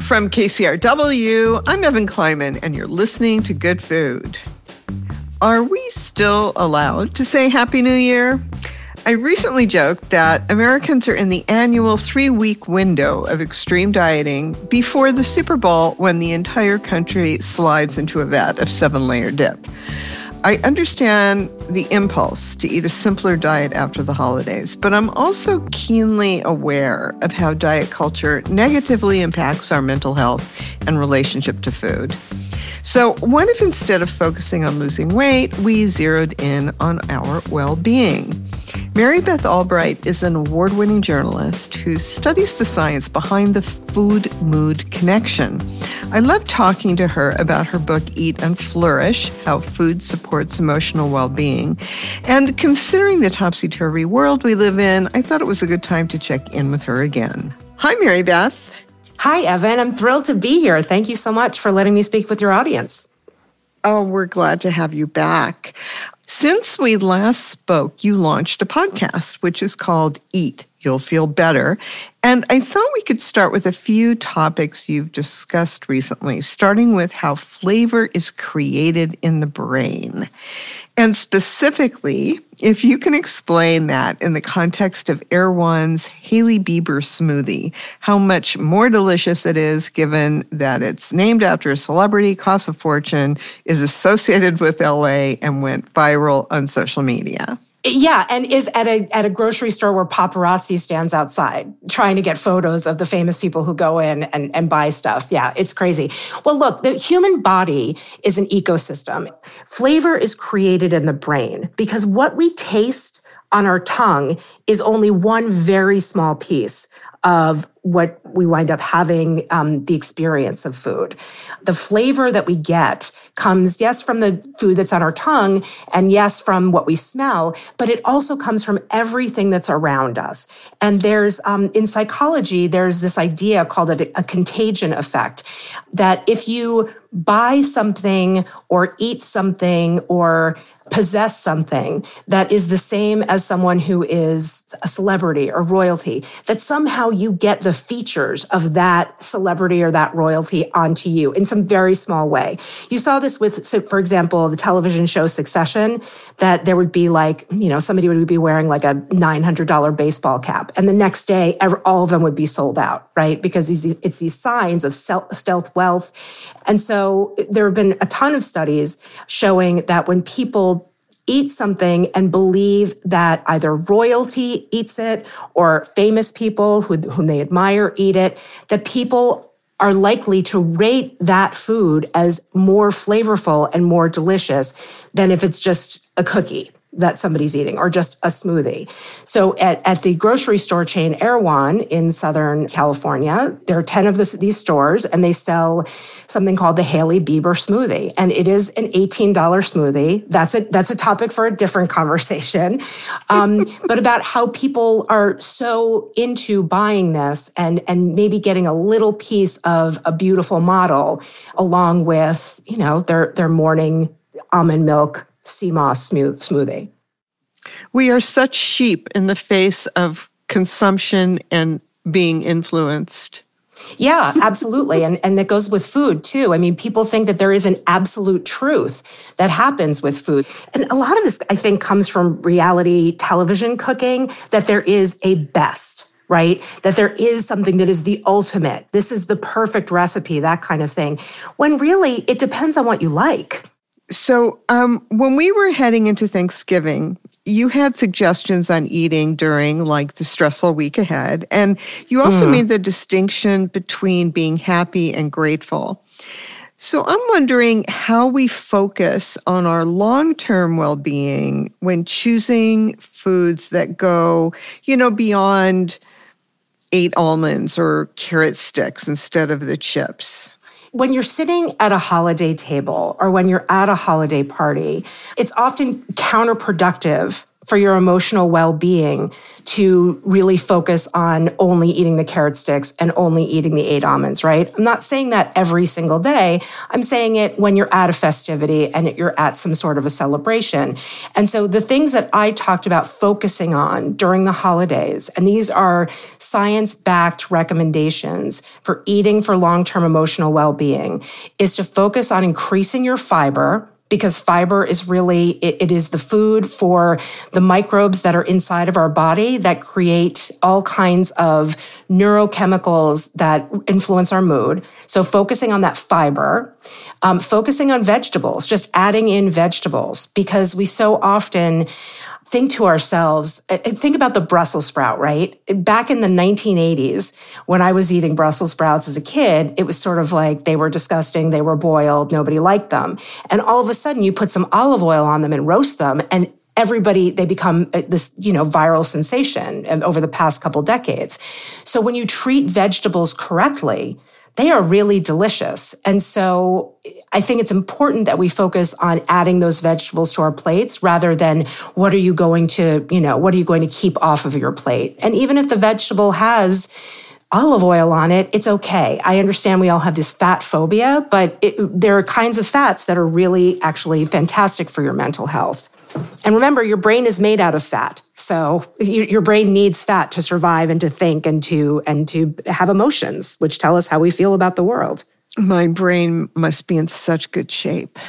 From KCRW, I'm Evan Kleiman, and you're listening to Good Food. Are we still allowed to say Happy New Year? I recently joked that Americans are in the annual 3-week window of extreme dieting before the Super Bowl, when the entire country slides into a vat of 7-layer dip. I understand the impulse to eat a simpler diet after the holidays, but I'm also keenly aware of how diet culture negatively impacts our mental health and relationship to food. So what if instead of focusing on losing weight, we zeroed in on our well-being? Mary Beth Albright is an award-winning journalist who studies the science behind the food-mood connection. I love talking to her about her book, Eat and Flourish, How Food Supports Emotional Well-Being. And considering the topsy-turvy world we live in, I thought it was a good time to check in with her again. Hi, Mary Beth. Hi, Evan. I'm thrilled to be here. Thank you so much for letting me speak with your audience. Oh, we're glad to have you back. Since we last spoke, you launched a podcast, which is called Eat, You'll Feel Better. And I thought we could start with a few topics you've discussed recently, starting with how flavor is created in the brain. And specifically, if you can explain that in the context of Erewhon's Hailey Bieber smoothie, how much more delicious it is given that it's named after a celebrity, costs a fortune, is associated with LA, and went viral on social media. Yeah, and is at a grocery store where paparazzi stands outside trying to get photos of the famous people who go in and buy stuff. Yeah, it's crazy. Well, look, the human body is an ecosystem. Flavor is created in the brain because what we taste on our tongue is only one very small piece of what we wind up having, the experience of food. The flavor that we get comes, yes, from the food that's on our tongue, and yes, from what we smell, but it also comes from everything that's around us. And there's, in psychology, there's this idea called a contagion effect, that if you buy something or eat something or possess something that is the same as someone who is a celebrity or royalty, that somehow you get the features of that celebrity or that royalty onto you in some very small way. You saw this with, so for example, the television show Succession, that there would be somebody would be wearing like a $900 baseball cap. And the next day, all of them would be sold out, right? Because it's these signs of stealth wealth. And so there have been a ton of studies showing that when people eat something and believe that either royalty eats it or famous people whom they admire eat it, that people are likely to rate that food as more flavorful and more delicious than if it's just a cookie that somebody's eating or just a smoothie. So at the grocery store chain Erewhon in Southern California, there are 10 of these stores, and they sell something called the Hailey Bieber smoothie. And it is an $18 smoothie. That's a topic for a different conversation. But about how people are so into buying this and maybe getting a little piece of a beautiful model along with, their morning almond milk sea moss smoothie. We are such sheep in the face of consumption and being influenced. Yeah, absolutely. And that goes with food too. I mean, people think that there is an absolute truth that happens with food. And a lot of this, I think, comes from reality television cooking, that there is a best, right? That there is something that is the ultimate. This is the perfect recipe, that kind of thing. When really, it depends on what you like. So when we were heading into Thanksgiving, you had suggestions on eating during the stressful week ahead. And you also made the distinction between being happy and grateful. So I'm wondering how we focus on our long-term well-being when choosing foods that go, beyond 8 almonds or carrot sticks instead of the chips. When you're sitting at a holiday table or when you're at a holiday party, it's often counterproductive for your emotional well-being to really focus on only eating the carrot sticks and only eating the 8 almonds, right? I'm not saying that every single day. I'm saying it when you're at a festivity and you're at some sort of a celebration. And so the things that I talked about focusing on during the holidays, and these are science-backed recommendations for eating for long-term emotional well-being, is to focus on increasing your fiber, because fiber is really, it is the food for the microbes that are inside of our body that create all kinds of neurochemicals that influence our mood. So focusing on that fiber, focusing on vegetables, just adding in vegetables, because we so often think to ourselves, think about the Brussels sprout, right? Back in the 1980s, when I was eating Brussels sprouts as a kid, it was sort of like they were disgusting, they were boiled, nobody liked them. And all of a sudden you put some olive oil on them and roast them, and they become this, viral sensation over the past couple decades. So when you treat vegetables correctly, they are really delicious. And so I think it's important that we focus on adding those vegetables to our plates rather than what are you going to keep off of your plate? And even if the vegetable has olive oil on it, it's okay. I understand we all have this fat phobia, but there are kinds of fats that are really actually fantastic for your mental health. And remember, your brain is made out of fat. So your brain needs fat to survive and to think and to have emotions, which tell us how we feel about the world. My brain must be in such good shape.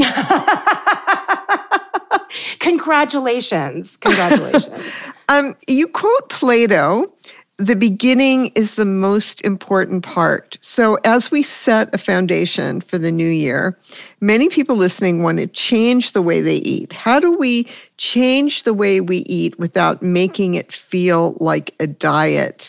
Congratulations. You quote Plato, "The beginning is the most important part." So as we set a foundation for the new year, many people listening want to change the way they eat. How do we change the way we eat without making it feel like a diet?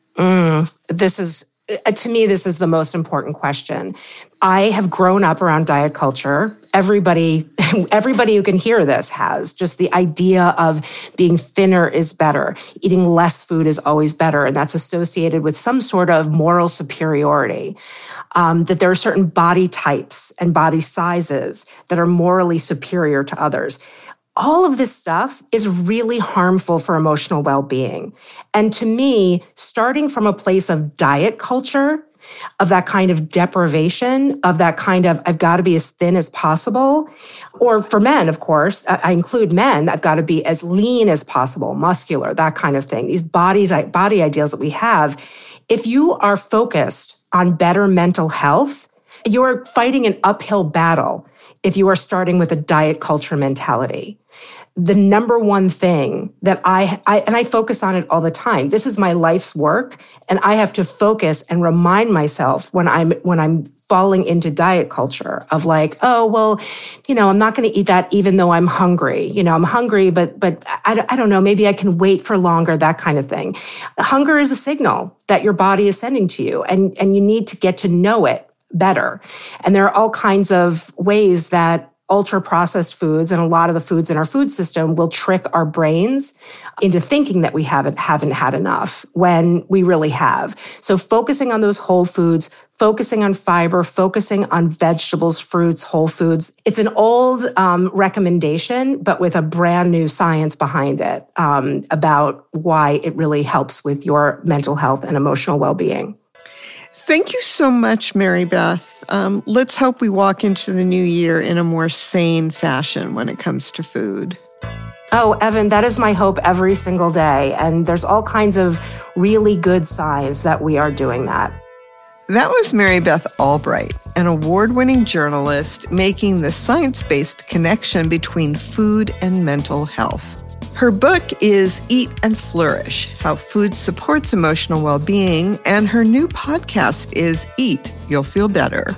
To me, this is the most important question. I have grown up around diet culture. Everybody who can hear this has just the idea of being thinner is better. Eating less food is always better. And that's associated with some sort of moral superiority. That there are certain body types and body sizes that are morally superior to others. All of this stuff is really harmful for emotional well-being. And to me, starting from a place of diet culture, of that kind of deprivation, of that kind of, I've got to be as thin as possible, or for men, of course, I include men, I've got to be as lean as possible, muscular, that kind of thing. These body ideals that we have, if you are focused on better mental health, you're fighting an uphill battle if you are starting with a diet culture mentality. The number one thing that I focus on it all the time. This is my life's work, and I have to focus and remind myself when I'm falling into diet culture of like, oh, well, I'm not going to eat that even though I'm hungry. I'm hungry, but I don't know, maybe I can wait for longer, that kind of thing. Hunger is a signal that your body is sending to you, and you need to get to know it better. And there are all kinds of ways that ultra-processed foods and a lot of the foods in our food system will trick our brains into thinking that we haven't had enough when we really have. So focusing on those whole foods, focusing on fiber, focusing on vegetables, fruits, whole foods. It's an old recommendation, but with a brand new science behind it about why it really helps with your mental health and emotional well-being. Thank you so much, Mary Beth. Let's hope we walk into the new year in a more sane fashion when it comes to food. Oh, Evan, that is my hope every single day. And there's all kinds of really good signs that we are doing that. That was Mary Beth Albright, an award-winning journalist making the science-based connection between food and mental health. Her book is Eat and Flourish, How Food Supports Emotional Well-Being, and her new podcast is Eat, You'll Feel Better.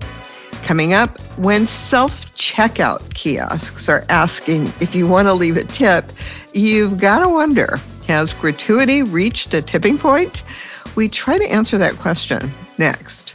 Coming up, when self-checkout kiosks are asking if you want to leave a tip, you've got to wonder, has gratuity reached a tipping point? We try to answer that question next.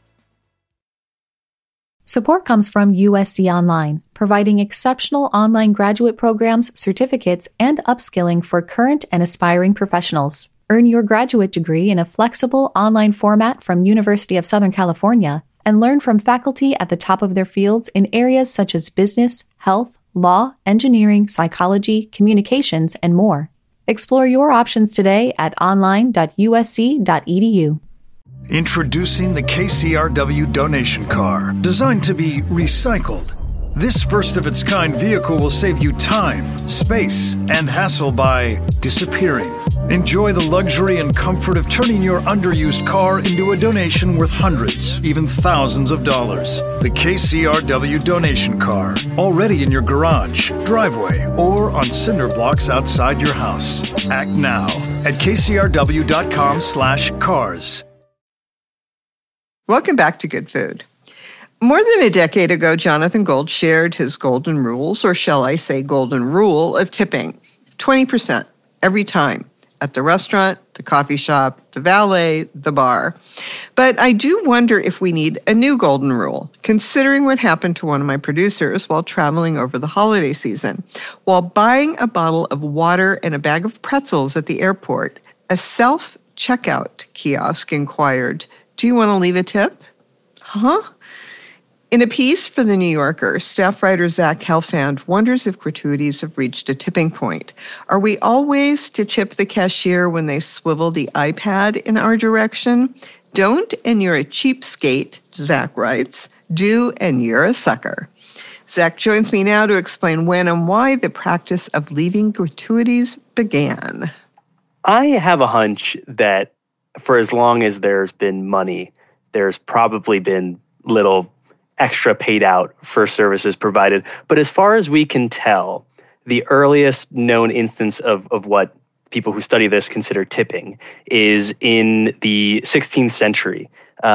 Support comes from USC Online, providing exceptional online graduate programs, certificates, and upskilling for current and aspiring professionals. Earn your graduate degree in a flexible online format from University of Southern California and learn from faculty at the top of their fields in areas such as business, health, law, engineering, psychology, communications, and more. Explore your options today at online.usc.edu. Introducing the KCRW donation car, designed to be recycled. This first-of-its-kind vehicle will save you time, space, and hassle by disappearing. Enjoy the luxury and comfort of turning your underused car into a donation worth hundreds, even thousands of dollars. The KCRW donation car, already in your garage, driveway, or on cinder blocks outside your house. Act now at kcrw.com/cars. Welcome back to Good Food. More than a decade ago, Jonathan Gold shared his golden rules, or shall I say golden rule, of tipping. 20% every time. At the restaurant, the coffee shop, the valet, the bar. But I do wonder if we need a new golden rule, considering what happened to one of my producers while traveling over the holiday season. While buying a bottle of water and a bag of pretzels at the airport, a self-checkout kiosk inquired, "Do you want to leave a tip?" Huh? In a piece for The New Yorker, staff writer Zach Helfand wonders if gratuities have reached a tipping point. Are we always to tip the cashier when they swivel the iPad in our direction? Don't, and you're a cheapskate, Zach writes. Do, and you're a sucker. Zach joins me now to explain when and why the practice of leaving gratuities began. I have a hunch that for as long as there's been money, there's probably been little extra paid out for services provided. But as far as we can tell, the earliest known instance of what people who study this consider tipping is in the 16th century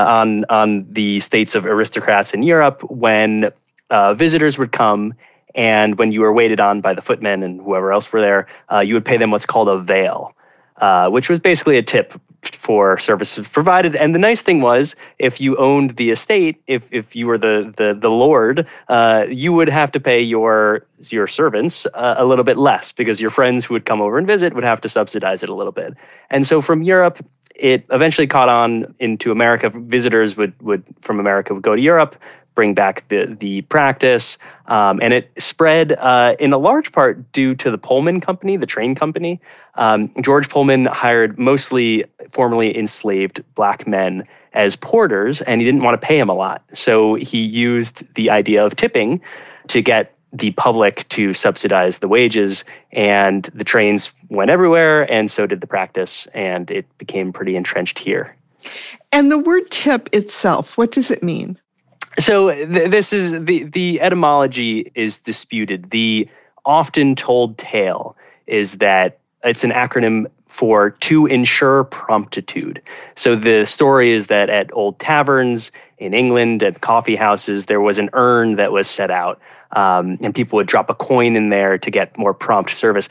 on the states of aristocrats in Europe when visitors would come, and when you were waited on by the footmen and whoever else were there, you would pay them what's called a vail, which was basically a tip for services provided. And the nice thing was, if you owned the estate, if you were the lord, you would have to pay your servants a little bit less, because your friends who would come over and visit would have to subsidize it a little bit. And so from Europe, it eventually caught on into America. Visitors would from America would go to Europe, bring back the practice, and it spread in a large part due to the Pullman Company, the train company. George Pullman hired mostly formerly enslaved black men as porters, and he didn't want to pay them a lot. So he used the idea of tipping to get the public to subsidize the wages, and the trains went everywhere, and so did the practice, and it became pretty entrenched here. And the word tip itself, what does it mean? So this is the etymology is disputed. The often told tale is that it's an acronym for to ensure promptitude. So the story is that at old taverns in England and coffee houses, there was an urn that was set out, and people would drop a coin in there to get more prompt service.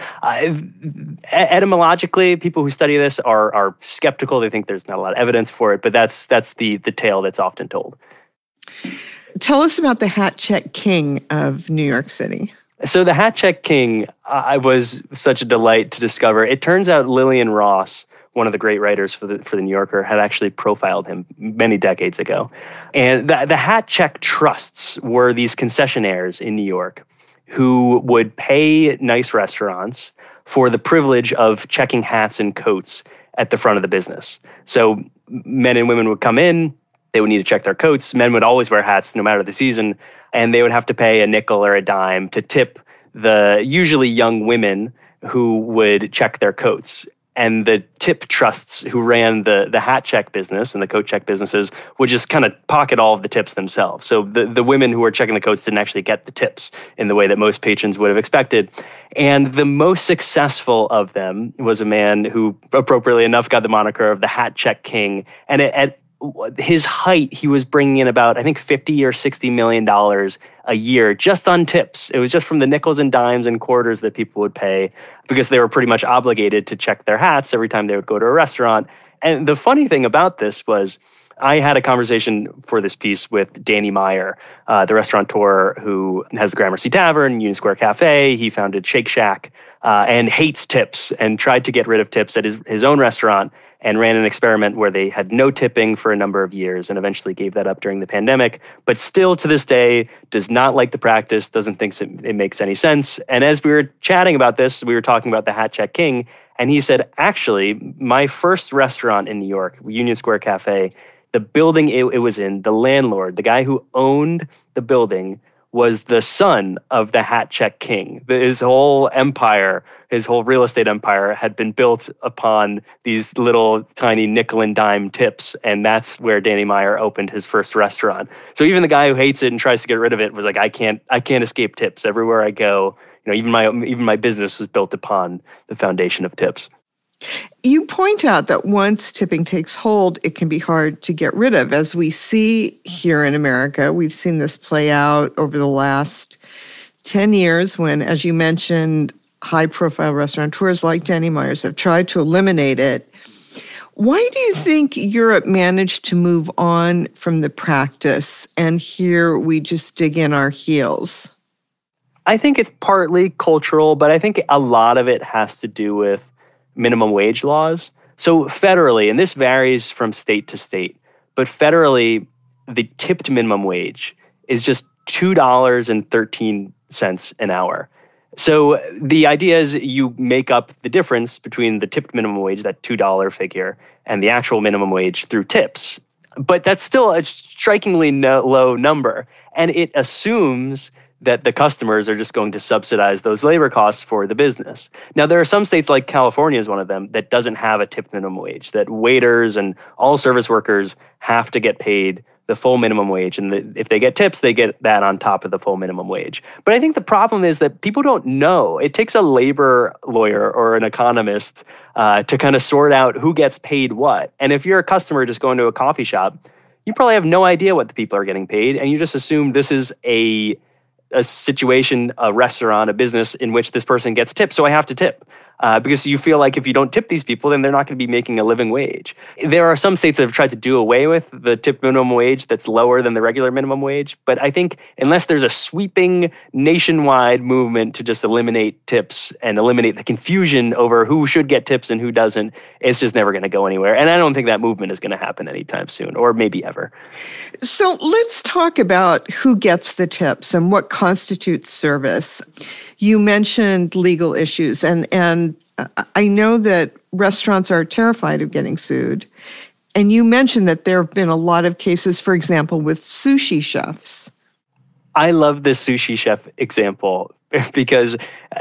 Etymologically, people who study this are skeptical. They think there's not a lot of evidence for it, but that's the tale that's often told. Tell us about the Hat Check King of New York City. So the Hat Check King, I was such a delight to discover. It turns out Lillian Ross, one of the great writers for the New Yorker, had actually profiled him many decades ago. And the Hat Check Trusts were these concessionaires in New York who would pay nice restaurants for the privilege of checking hats and coats at the front of the business. So men and women would come in, they would need to check their coats. Men would always wear hats no matter the season, and they would have to pay a nickel or a dime to tip the usually young women who would check their coats. And the tip trusts who ran the hat check business and the coat check businesses would just kind of pocket all of the tips themselves. So the women who were checking the coats didn't actually get the tips in the way that most patrons would have expected. And the most successful of them was a man who, appropriately enough, got the moniker of the Hat Check King. And at his height, he was bringing in about, I think, $50 or $60 million a year just on tips. It was just from the nickels and dimes and quarters that people would pay, because they were pretty much obligated to check their hats every time they would go to a restaurant. And the funny thing about this was I had a conversation for this piece with Danny Meyer, the restaurateur who has the Gramercy Tavern, Union Square Cafe. He founded Shake Shack and hates tips and tried to get rid of tips at his own restaurant and ran an experiment where they had no tipping for a number of years and eventually gave that up during the pandemic, but still to this day does not like the practice, doesn't think it makes any sense. And as we were chatting about this, we were talking about the Hat Check King, and he said, actually, my first restaurant in New York, Union Square Cafe, the building it was in, the landlord, the guy who owned the building, was the son of the Hat Check King. His whole empire, his whole real estate empire had been built upon these little tiny nickel and dime tips. And that's where Danny Meyer opened his first restaurant. So even the guy who hates it and tries to get rid of it was like, I can't escape tips. Everywhere I go, even my business was built upon the foundation of tips. You point out that once tipping takes hold, it can be hard to get rid of. As we see here in America, we've seen this play out over the last 10 years when, as you mentioned, high-profile restaurateurs like Danny Meyer's have tried to eliminate it. Why do you think Europe managed to move on from the practice, and here we just dig in our heels? I think it's partly cultural, but I think a lot of it has to do with minimum wage laws. So federally, and this varies from state to state, but federally, the tipped minimum wage is just $2.13 an hour. So the idea is you make up the difference between the tipped minimum wage, that $2 figure, and the actual minimum wage through tips. But that's still a strikingly low number. And it assumes that the customers are just going to subsidize those labor costs for the business. Now, there are some states, like California is one of them, that doesn't have a tipped minimum wage, that waiters and all service workers have to get paid the full minimum wage. And if they get tips, they get that on top of the full minimum wage. But I think the problem is that people don't know. It takes a labor lawyer or an economist to kind of sort out who gets paid what. And if you're a customer just going to a coffee shop, you probably have no idea what the people are getting paid. And you just assume this is a situation, a restaurant, a business in which this person gets tipped, so I have to tip. Because you feel like if you don't tip these people, then they're not going to be making a living wage. There are some states that have tried to do away with the tip minimum wage that's lower than the regular minimum wage. But I think unless there's a sweeping nationwide movement to just eliminate tips and eliminate the confusion over who should get tips and who doesn't, it's just never going to go anywhere. And I don't think that movement is going to happen anytime soon, or maybe ever. So let's talk about who gets the tips and what constitutes service. You mentioned legal issues, and I know that restaurants are terrified of getting sued. And you mentioned that there have been a lot of cases, for example, with sushi chefs. I love the sushi chef example because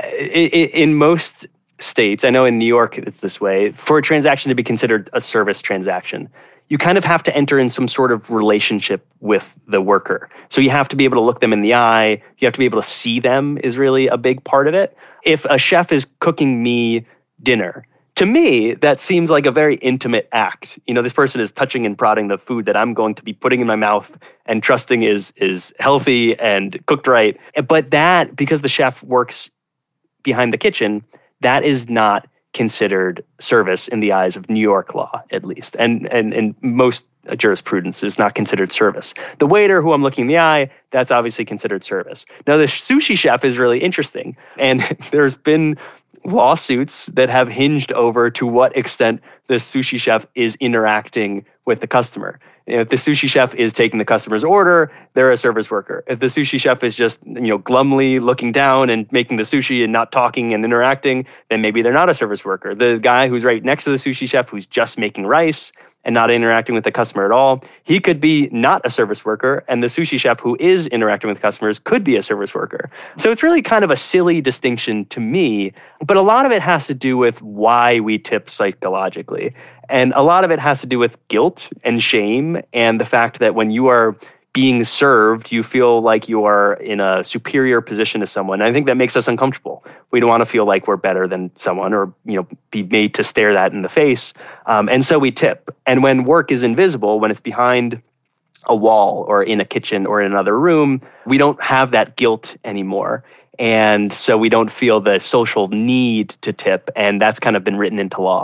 in most states, I know in New York it's this way, for a transaction to be considered a service transaction, you kind of have to enter in some sort of relationship with the worker. So you have to be able to look them in the eye. You have to be able to see them is really a big part of it. If a chef is cooking me dinner, to me, that seems like a very intimate act. This person is touching and prodding the food that I'm going to be putting in my mouth and trusting is healthy and cooked right. But that, because the chef works behind the kitchen, that is not considered service in the eyes of New York law, at least. And most jurisprudence is not considered service. The waiter who I'm looking in the eye, that's obviously considered service. Now, the sushi chef is really interesting. And there's been lawsuits that have hinged over to what extent the sushi chef is interacting with the customer. If the sushi chef is taking the customer's order, they're a service worker. If the sushi chef is just, glumly looking down and making the sushi and not talking and interacting, then maybe they're not a service worker. The guy who's right next to the sushi chef who's just making rice and not interacting with the customer at all, he could be not a service worker, and the sushi chef who is interacting with customers could be a service worker. So it's really kind of a silly distinction to me, but a lot of it has to do with why we tip psychologically. And a lot of it has to do with guilt and shame and the fact that when you are being served, you feel like you are in a superior position to someone. And I think that makes us uncomfortable. We don't want to feel like we're better than someone or, be made to stare that in the face. And so we tip. And when work is invisible, when it's behind a wall or in a kitchen or in another room, we don't have that guilt anymore. And so we don't feel the social need to tip. And that's kind of been written into law.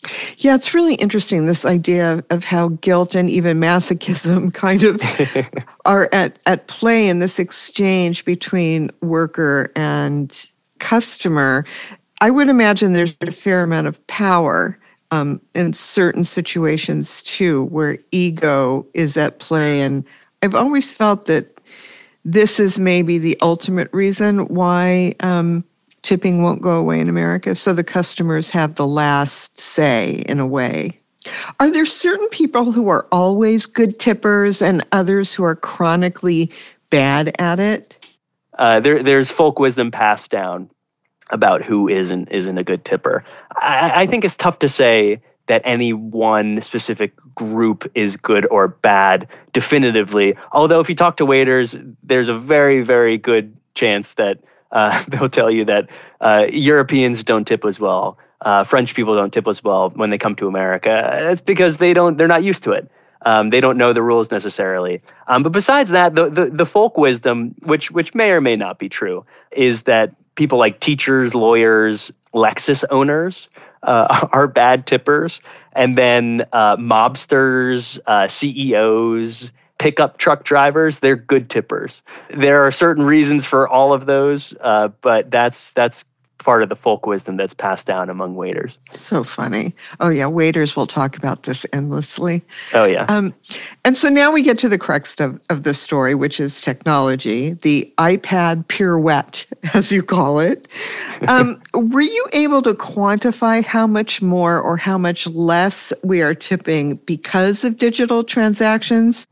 Yeah, it's really interesting, this idea of how guilt and even masochism kind of are at play in this exchange between worker and customer. I would imagine there's a fair amount of power in certain situations too, where ego is at play. And I've always felt that this is maybe the ultimate reason why tipping won't go away in America. So the customers have the last say in a way. Are there certain people who are always good tippers and others who are chronically bad at it? There's folk wisdom passed down about who isn't a good tipper. I think it's tough to say that any one specific group is good or bad definitively. Although if you talk to waiters, there's a very, very good chance that they'll tell you that Europeans don't tip as well. French people don't tip as well when they come to America. It's because they're not used to it. They don't know the rules necessarily. But besides that, the folk wisdom, which may or may not be true, is that people like teachers, lawyers, Lexus owners are bad tippers. And then mobsters, CEOs, pickup truck drivers, they're good tippers. There are certain reasons for all of those, but that's part of the folk wisdom that's passed down among waiters. So funny. Oh, yeah, waiters will talk about this endlessly. Oh, yeah. And so now we get to the crux of the story, which is technology, the iPad pirouette, as you call it. Were you able to quantify how much more or how much less we are tipping because of digital transactions?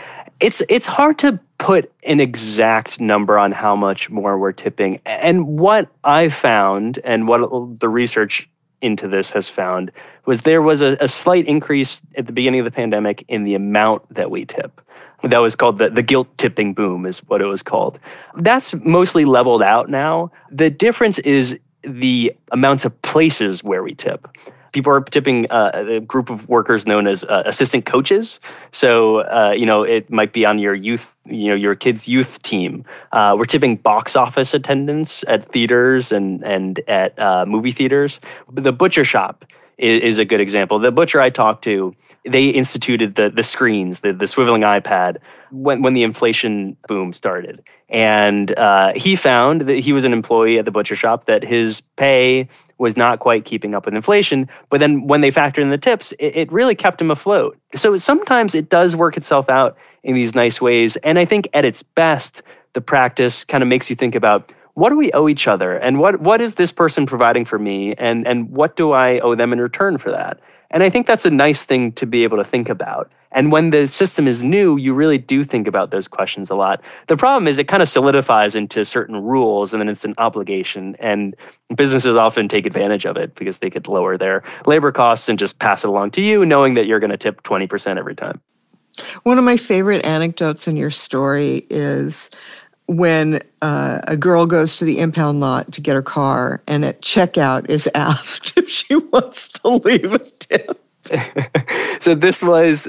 It's hard to put an exact number on how much more we're tipping. And what I found, and what the research into this has found, was there was a slight increase at the beginning of the pandemic in the amount that we tip. That was called the guilt tipping boom, is what it was called. That's mostly leveled out now. The difference is the amounts of places where we tip. People are tipping a group of workers known as assistant coaches. So, it might be on your youth, your kid's youth team. We're tipping box office attendants at theaters and at movie theaters. The butcher shop is a good example. The butcher I talked to, they instituted the screens, the swiveling iPad when the inflation boom started. And he found that he was an employee at the butcher shop, that his pay was not quite keeping up with inflation. But then when they factored in the tips, it really kept him afloat. So sometimes it does work itself out in these nice ways. And I think at its best, the practice kind of makes you think about, what do we owe each other? And what is this person providing for me? And what do I owe them in return for that? And I think that's a nice thing to be able to think about. And when the system is new, you really do think about those questions a lot. The problem is it kind of solidifies into certain rules, and then it's an obligation. And businesses often take advantage of it because they could lower their labor costs and just pass it along to you, knowing that you're going to tip 20% every time. One of my favorite anecdotes in your story is when a girl goes to the impound lot to get her car, and at checkout is asked if she wants to leave a tip. So this was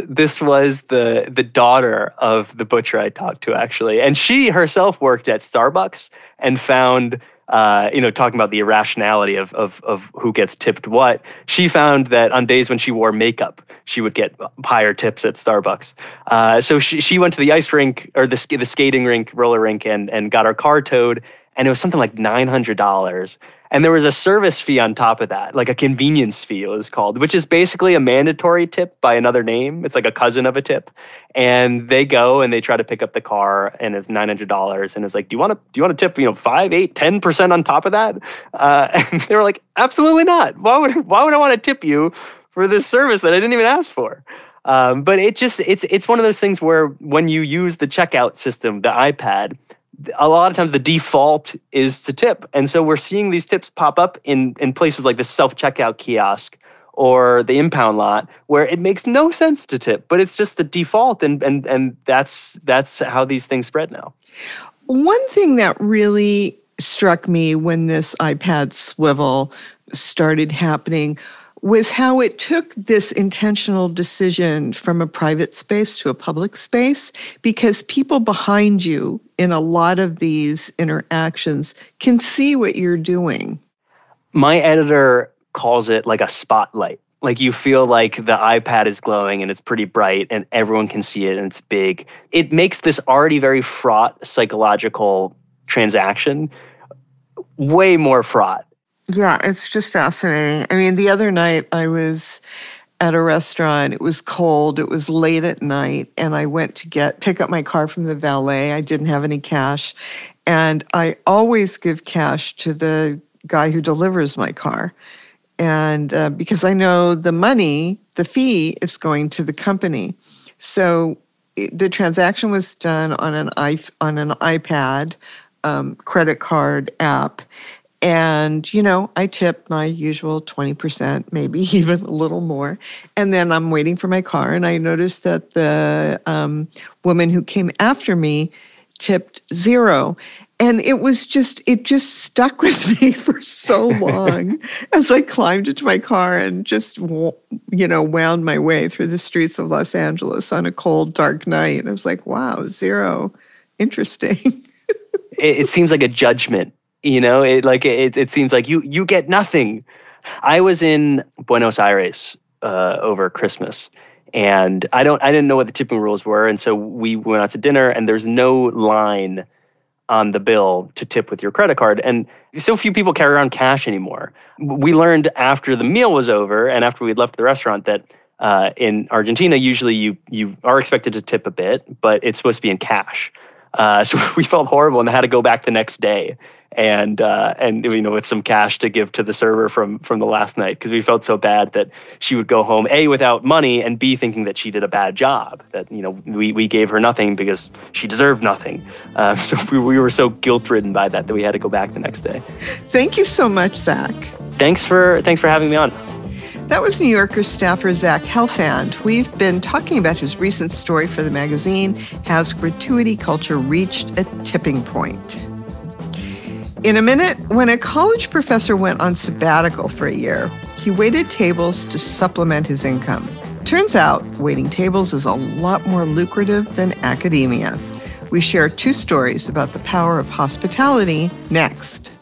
the daughter of the butcher I talked to, actually, and she herself worked at Starbucks and found, talking about the irrationality of who gets tipped what. She found that on days when she wore makeup, she would get higher tips at Starbucks. So she went to the ice rink, or the skating rink, roller rink, and got her car towed, and it was something like $900. And there was a service fee on top of that, like a convenience fee, it was called, which is basically a mandatory tip by another name. It's like a cousin of a tip. And they go and they try to pick up the car, and it's $900. And it's like, do you want to tip, 5, 8, 10% on top of that? And they were like, absolutely not. Why would I want to tip you for this service that I didn't even ask for? But it's one of those things where when you use the checkout system, the iPad, a lot of times the default is to tip. And so we're seeing these tips pop up in places like the self-checkout kiosk or the impound lot, where it makes no sense to tip, but it's just the default. And that's how these things spread now. One thing that really struck me when this iPad swivel started happening was how it took this intentional decision from a private space to a public space, because people behind you in a lot of these interactions can see what you're doing. My editor calls it like a spotlight. Like you feel like the iPad is glowing and it's pretty bright and everyone can see it and it's big. It makes this already very fraught psychological transaction way more fraught. Yeah, it's just fascinating. I mean, the other night I was at a restaurant. It was cold. It was late at night, and I went to pick up my car from the valet. I didn't have any cash, and I always give cash to the guy who delivers my car, and because I know the fee is going to the company. So the transaction was done on an iPad credit card app. And, I tipped my usual 20%, maybe even a little more. And then I'm waiting for my car, and I noticed that the woman who came after me tipped 0. And it just stuck with me for so long as I climbed into my car and just, wound my way through the streets of Los Angeles on a cold, dark night. I was like, wow, 0. Interesting. It seems like a judgment. It seems like you get nothing. I was in Buenos Aires over Christmas, and I didn't know what the tipping rules were, and so we went out to dinner, and there's no line on the bill to tip with your credit card, and so few people carry around cash anymore. We learned after the meal was over and after we'd left the restaurant that in Argentina, usually you are expected to tip a bit, but it's supposed to be in cash. So we felt horrible and had to go back the next day and with some cash to give to the server from the last night, because we felt so bad that she would go home, A, without money, and B, thinking that she did a bad job, that we gave her nothing because she deserved nothing. So we were so guilt-ridden by that we had to go back the next day. Thank you so much, Zach. Thanks for having me on. That was New Yorker staffer Zach Helfand. We've been talking about his recent story for the magazine, Has Gratuity Culture Reached a Tipping Point? In a minute, when a college professor went on sabbatical for a year, he waited tables to supplement his income. Turns out, waiting tables is a lot more lucrative than academia. We share 2 stories about the power of hospitality next.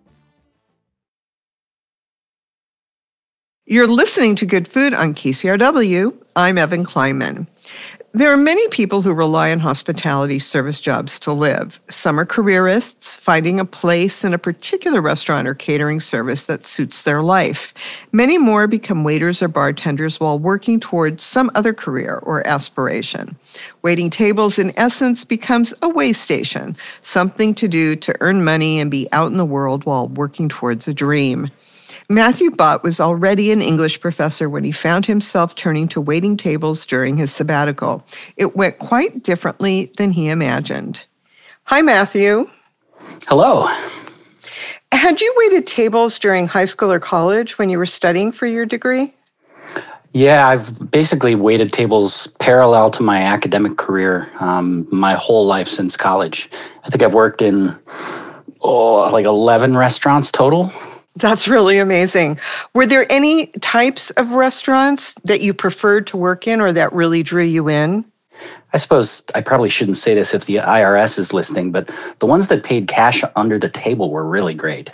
You're listening to Good Food on KCRW. I'm Evan Kleinman. There are many people who rely on hospitality service jobs to live. Some are careerists, finding a place in a particular restaurant or catering service that suits their life. Many more become waiters or bartenders while working towards some other career or aspiration. Waiting tables, in essence, becomes a way station, something to do to earn money and be out in the world while working towards a dream. Matthew Bott was already an English professor when he found himself turning to waiting tables during his sabbatical. It went quite differently than he imagined. Hi, Matthew. Hello. Had you waited tables during high school or college when you were studying for your degree? Yeah, I've basically waited tables parallel to my academic career my whole life since college. I think I've worked in like 11 restaurants total. That's really amazing. Were there any types of restaurants that you preferred to work in or that really drew you in? I suppose I probably shouldn't say this if the IRS is listening, but the ones that paid cash under the table were really great.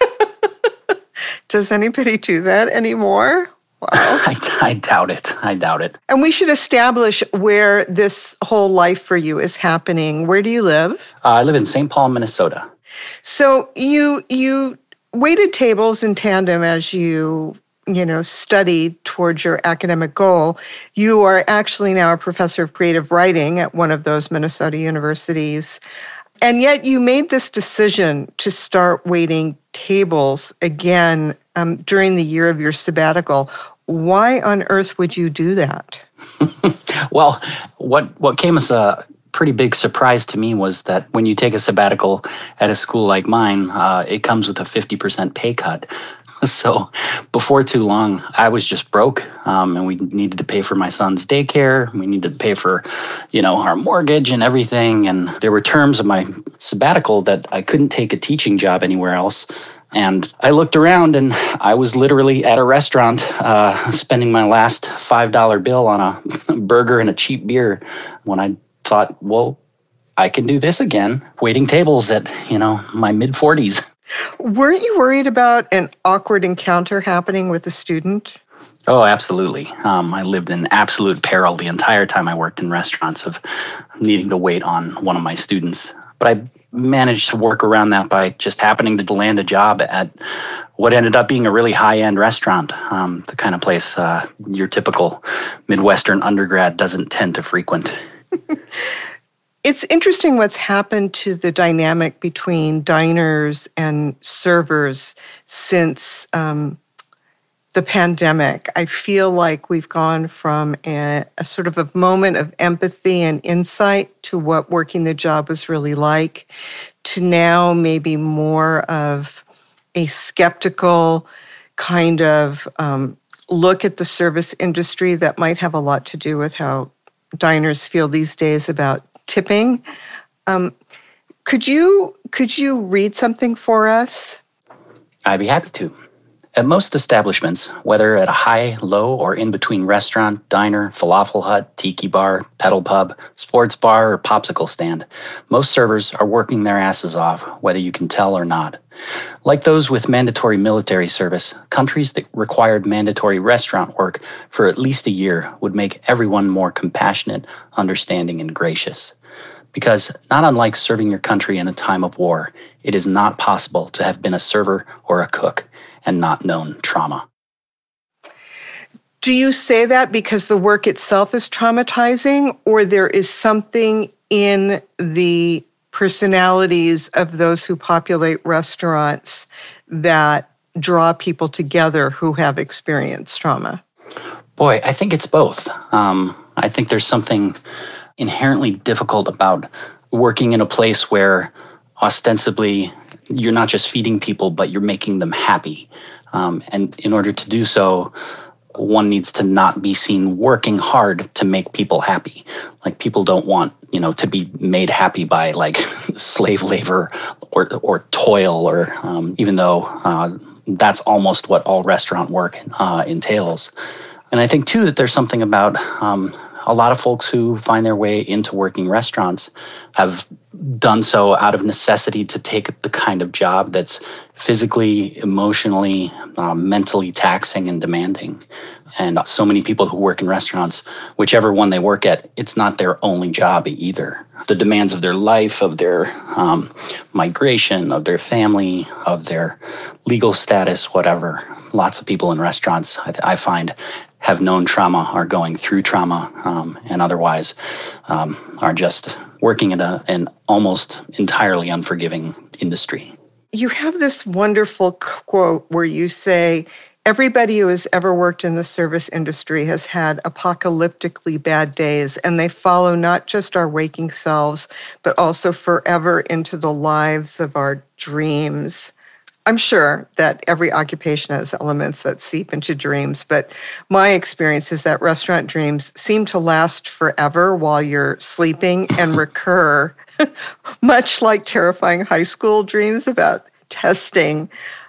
Does anybody do that anymore? Wow. I doubt it. And we should establish where this whole life for you is happening. Where do you live? I live in St. Paul, Minnesota. So you waited tables in tandem as you studied towards your academic goal. You are actually now a professor of creative writing at one of those Minnesota universities. And yet you made this decision to start waiting tables again during the year of your sabbatical. Why on earth would you do that? Well, what came as a pretty big surprise to me was that when you take a sabbatical at a school like mine, it comes with a 50% pay cut. So before too long, I was just broke, and we needed to pay for my son's daycare. We needed to pay for, our mortgage and everything. And there were terms of my sabbatical that I couldn't take a teaching job anywhere else. And I looked around and I was literally at a restaurant spending my last $5 bill on a burger and a cheap beer when I thought, well, I can do this again, waiting tables at, my mid-40s. Weren't you worried about an awkward encounter happening with a student? Oh, absolutely. I lived in absolute peril the entire time I worked in restaurants of needing to wait on one of my students. But I managed to work around that by just happening to land a job at what ended up being a really high-end restaurant, the kind of place your typical Midwestern undergrad doesn't tend to frequent. It's interesting what's happened to the dynamic between diners and servers since the pandemic. I feel like we've gone from a sort of a moment of empathy and insight to what working the job was really like, to now maybe more of a skeptical kind of look at the service industry that might have a lot to do with how diners feel these days about tipping. Could you read something for us? I'd be happy to. At most establishments, whether at a high, low, or in-between restaurant, diner, falafel hut, tiki bar, pedal pub, sports bar, or popsicle stand, most servers are working their asses off, whether you can tell or not. Like those with mandatory military service, countries that required mandatory restaurant work for at least a year would make everyone more compassionate, understanding, and gracious. Because, not unlike serving your country in a time of war, it is not possible to have been a server or a cook and not known trauma. Do you say that because the work itself is traumatizing, or there is something in the personalities of those who populate restaurants that draw people together who have experienced trauma? Boy, I think it's both. I think there's something inherently difficult about working in a place where ostensibly you're not just feeding people, but you're making them happy. And in order to do so, one needs to not be seen working hard to make people happy. Like, people don't want, to be made happy by like slave labor or toil, or even though that's almost what all restaurant work entails. And I think too that there's something about a lot of folks who find their way into working restaurants have done so out of necessity to take the kind of job that's physically, emotionally, mentally taxing and demanding. And so many people who work in restaurants, whichever one they work at, it's not their only job either. The demands of their life, of their migration, of their family, of their legal status, whatever. Lots of people in restaurants, I find, have known trauma, are going through trauma, and otherwise are just working in an almost entirely unforgiving industry. You have this wonderful quote where you say, everybody who has ever worked in the service industry has had apocalyptically bad days, and they follow not just our waking selves, but also forever into the lives of our dreams. I'm sure that every occupation has elements that seep into dreams, but my experience is that restaurant dreams seem to last forever while you're sleeping and recur, much like terrifying high school dreams about testing.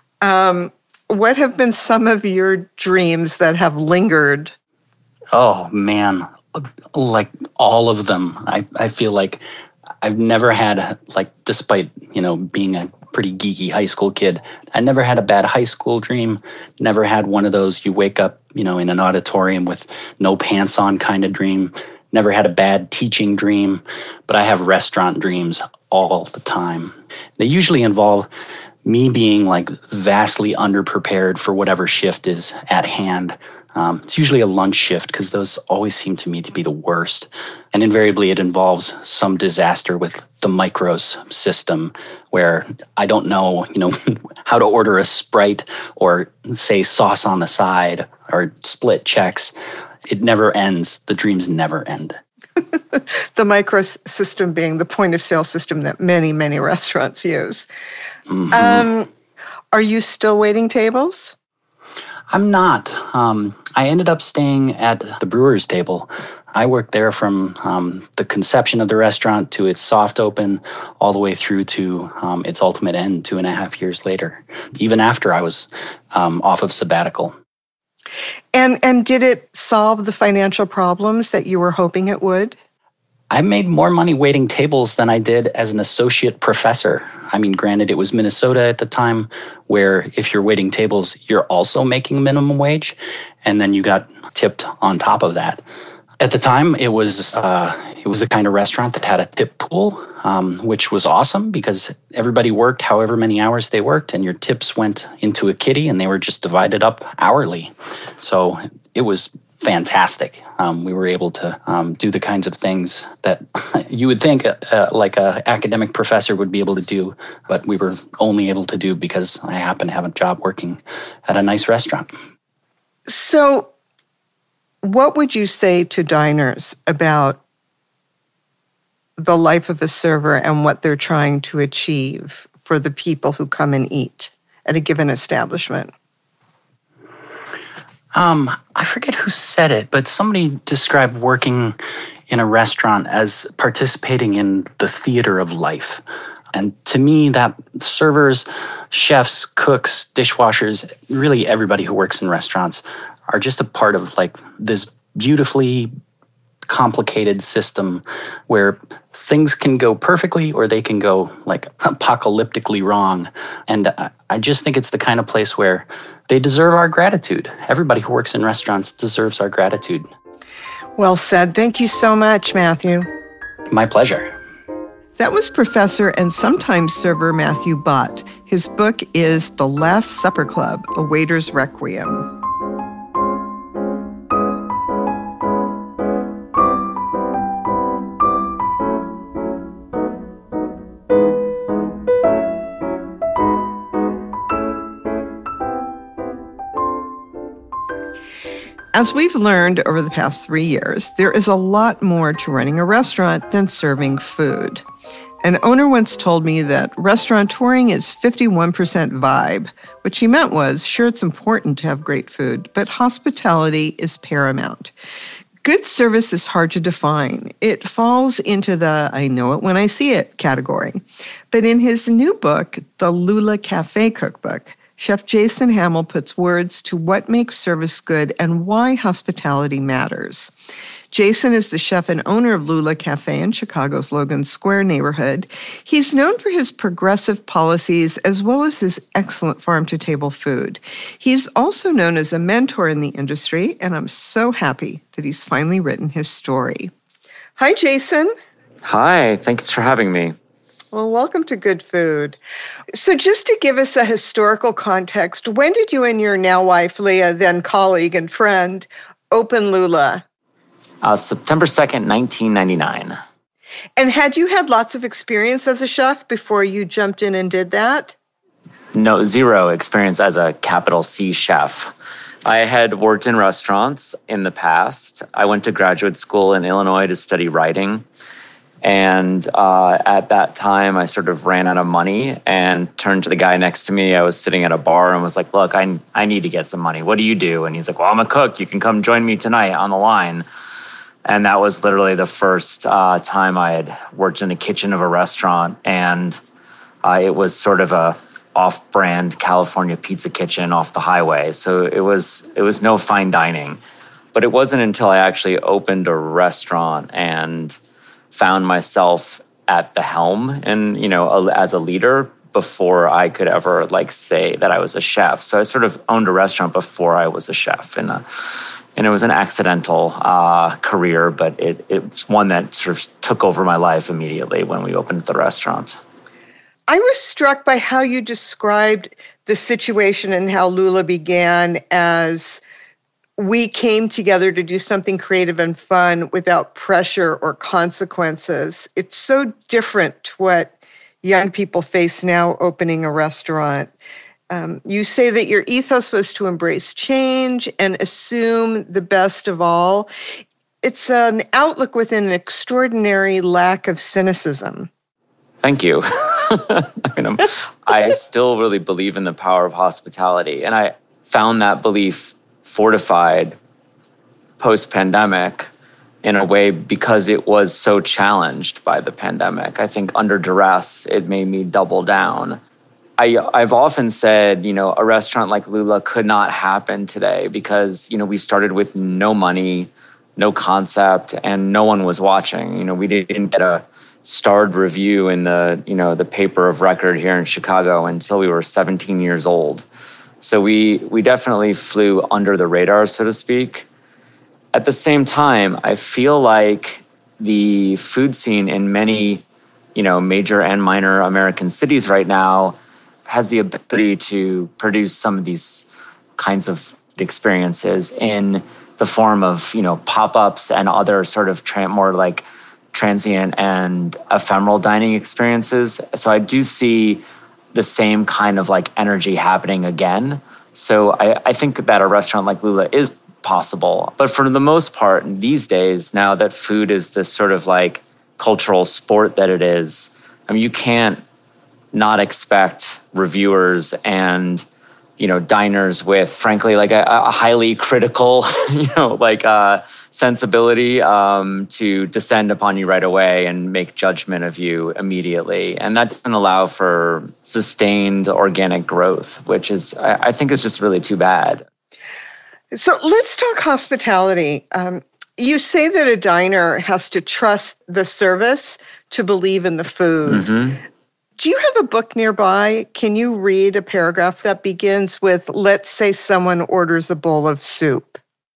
What have been some of your dreams that have lingered? Oh, man, like all of them. I feel like I've never had, despite, being a pretty geeky high school kid, I never had a bad high school dream, never had one of those you wake up, in an auditorium with no pants on kind of dream, never had a bad teaching dream, but I have restaurant dreams all the time. They usually involve me being vastly underprepared for whatever shift is at hand. It's usually a lunch shift because those always seem to me to be the worst. And invariably it involves some disaster with the Micros system where I don't know, how to order a Sprite or say sauce on the side or split checks. It never ends. The dreams never end. The Micros system being the point of sale system that many, many restaurants use. Mm-hmm. Are you still waiting tables? I'm not. I ended up staying at the brewer's table. I worked there from the conception of the restaurant to its soft open, all the way through to its ultimate end 2.5 years later, even after I was off of sabbatical. And did it solve the financial problems that you were hoping it would? I made more money waiting tables than I did as an associate professor. I mean, granted, it was Minnesota at the time, where if you're waiting tables, you're also making minimum wage, and then you got tipped on top of that. At the time, it was the kind of restaurant that had a tip pool, which was awesome because everybody worked however many hours they worked, and your tips went into a kitty, and they were just divided up hourly. So it was fantastic. We were able to do the kinds of things that you would think like an academic professor would be able to do, but we were only able to do because I happened to have a job working at a nice restaurant. So what would you say to diners about the life of a server and what they're trying to achieve for the people who come and eat at a given establishment? I forget who said it, but somebody described working in a restaurant as participating in the theater of life. And to me, that servers, chefs, cooks, dishwashers, really everybody who works in restaurants are just a part of like this beautifully complicated system where things can go perfectly or they can go like apocalyptically wrong. And I just think it's the kind of place where they deserve our gratitude. Everybody who works in restaurants deserves our gratitude. Well said. Thank you so much, Matthew. My pleasure. That was Professor and sometimes server Matthew Bott. His book is The Last Supper Club, A Waiter's Requiem. As we've learned over the past 3 years, there is a lot more to running a restaurant than serving food. An owner once told me that restaurateuring is 51% vibe. What she meant was, sure, it's important to have great food, but hospitality is paramount. Good service is hard to define. It falls into the I know it when I see it category. But in his new book, The Lula Cafe Cookbook, Chef Jason Hamill puts words to what makes service good and why hospitality matters. Jason is the chef and owner of Lula Cafe in Chicago's Logan Square neighborhood. He's known for his progressive policies as well as his excellent farm-to-table food. He's also known as a mentor in the industry, and I'm so happy that he's finally written his story. Hi, Jason. Hi, thanks for having me. Well, welcome to Good Food. So just to give us a historical context, when did you and your now wife, Leah, then colleague and friend, open Lula? September 2nd, 1999. And had you had lots of experience as a chef before you jumped in and did that? No, zero experience as a capital C chef. I had worked in restaurants in the past. I went to graduate school in Illinois to study writing. And at that time, I sort of ran out of money and turned to the guy next to me. I was sitting at a bar and was like, look, I need to get some money. What do you do? And he's like, well, I'm a cook. You can come join me tonight on the line. And that was literally the first time I had worked in a kitchen of a restaurant. And it was sort of a off-brand California pizza kitchen off the highway. So it was no fine dining. But it wasn't until I actually opened a restaurant and found myself at the helm and, as a leader before I could ever say that I was a chef. So I sort of owned a restaurant before I was a chef. And it was an accidental career, but it's one that sort of took over my life immediately when we opened the restaurant. I was struck by how you described the situation and how Lula began as we came together to do something creative and fun without pressure or consequences. It's so different to what young people face now opening a restaurant. You say that your ethos was to embrace change and assume the best of all. It's an outlook with an extraordinary lack of cynicism. Thank you. I still really believe in the power of hospitality, and I found that belief fortified post-pandemic in a way because it was so challenged by the pandemic. I think under duress, it made me double down. I've often said, a restaurant like Lula could not happen today because, we started with no money. no concept, and no one was watching. We didn't get a starred review in the paper of record here in Chicago until we were 17 years old. So we definitely flew under the radar, so to speak. At the same time, I feel like the food scene in many, major and minor American cities right now has the ability to produce some of these kinds of experiences in the form of, pop-ups and other sort of more like transient and ephemeral dining experiences. So I do see the same kind of like energy happening again. So I think that a restaurant like Lula is possible. But for the most part, these days, now that food is this sort of like cultural sport that it is, you can't not expect reviewers and diners with, frankly, like a highly critical, sensibility to descend upon you right away and make judgment of you immediately. And that doesn't allow for sustained organic growth, which is, I think, is just really too bad. So let's talk hospitality. You say that a diner has to trust the service to believe in the food. Mm-hmm. Do you have a book nearby? Can you read a paragraph that begins with, let's say someone orders a bowl of soup?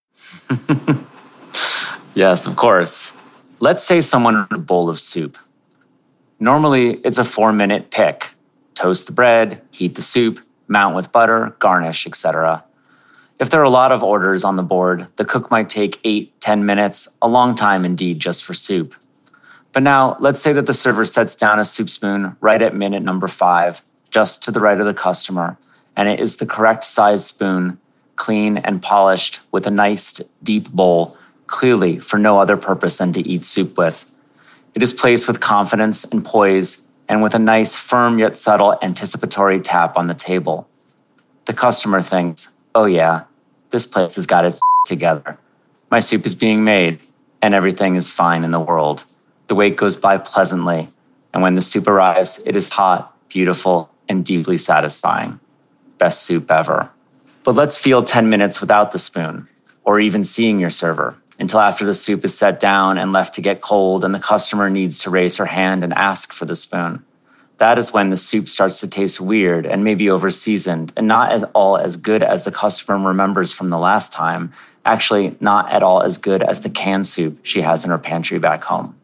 Yes, of course. Let's say someone orders a bowl of soup. Normally, it's a 4-minute pick. Toast the bread, heat the soup, mount with butter, garnish, etc. If there are a lot of orders on the board, the cook might take 8-10 minutes, a long time indeed just for soup. But now, let's say that the server sets down a soup spoon right at minute number 5, just to the right of the customer, and it is the correct size spoon, clean and polished, with a nice deep bowl, clearly for no other purpose than to eat soup with. It is placed with confidence and poise, and with a nice, firm yet subtle anticipatory tap on the table. The customer thinks, oh yeah, this place has got its together. My soup is being made, and everything is fine in the world. The wait goes by pleasantly, and when the soup arrives, it is hot, beautiful, and deeply satisfying. Best soup ever. But let's feel 10 minutes without the spoon, or even seeing your server, until after the soup is set down and left to get cold and the customer needs to raise her hand and ask for the spoon. That is when the soup starts to taste weird and maybe over-seasoned and not at all as good as the customer remembers from the last time, actually not at all as good as the canned soup she has in her pantry back home.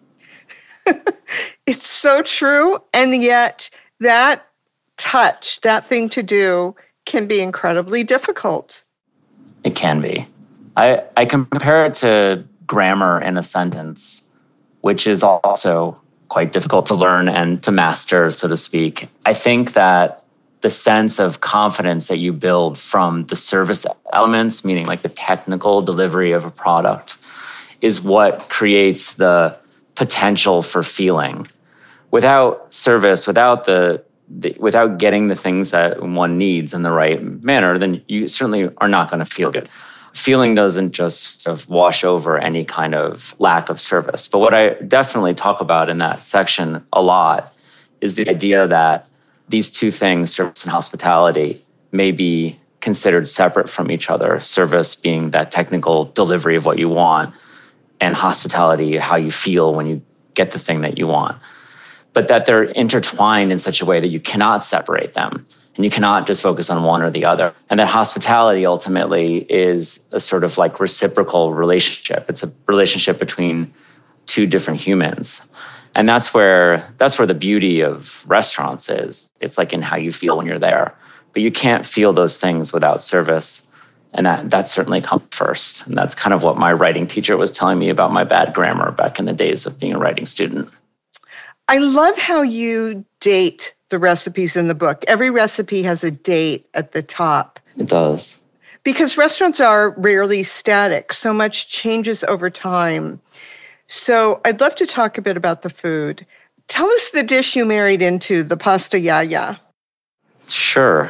It's so true. And yet that touch, that thing to do, can be incredibly difficult. It can be. I compare it to grammar in a sentence, which is also quite difficult to learn and to master, so to speak. I think that the sense of confidence that you build from the service elements, meaning like the technical delivery of a product, is what creates the potential for feeling. Without service, without without getting the things that one needs in the right manner, then you certainly are not going to feel good. Feeling doesn't just sort of wash over any kind of lack of service. But what I definitely talk about in that section a lot is the idea that these two things, service and hospitality, may be considered separate from each other. Service being that technical delivery of what you want, and hospitality, how you feel when you get the thing that you want. But that they're intertwined in such a way that you cannot separate them. And you cannot just focus on one or the other. And that hospitality ultimately is a sort of like reciprocal relationship. It's a relationship between two different humans. And that's where the beauty of restaurants is. It's like in how you feel when you're there. But you can't feel those things without service. And that certainly comes first. And that's kind of what my writing teacher was telling me about my bad grammar back in the days of being a writing student. I love how you date the recipes in the book. Every recipe has a date at the top. It does. Because restaurants are rarely static. So much changes over time. So I'd love to talk a bit about the food. Tell us the dish you married into, the pasta yaya. Sure.